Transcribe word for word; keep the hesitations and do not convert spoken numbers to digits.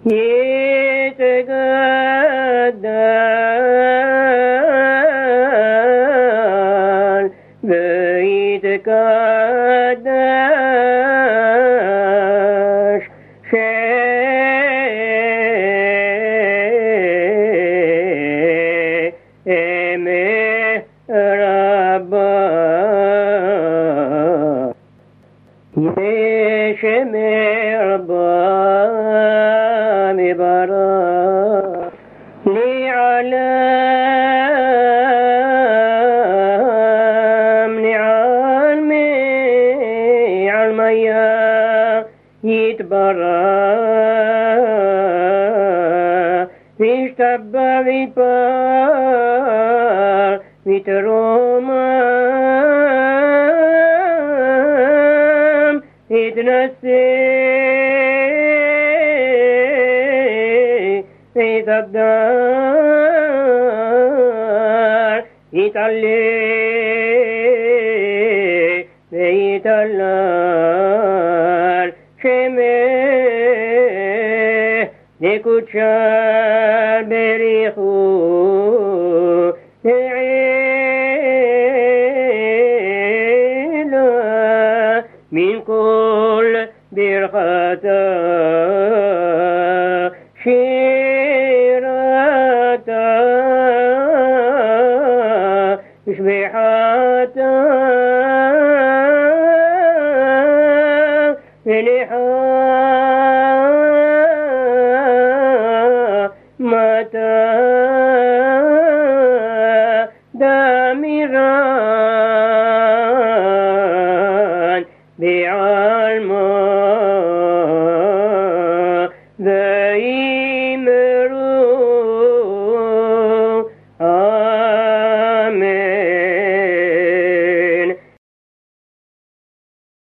يتقدر بيتقدر شيء ربا يشمي ربا مبارا لعلم لعلمي علميا يتبرا يشتبى بيبار يترومام يتنسي يتقدر يتعلي يتعلر شمي نكوتشار بريخو عيلا من كل برخة شيرة يشبحة ملحة متى دامران بعلم ذا يمرون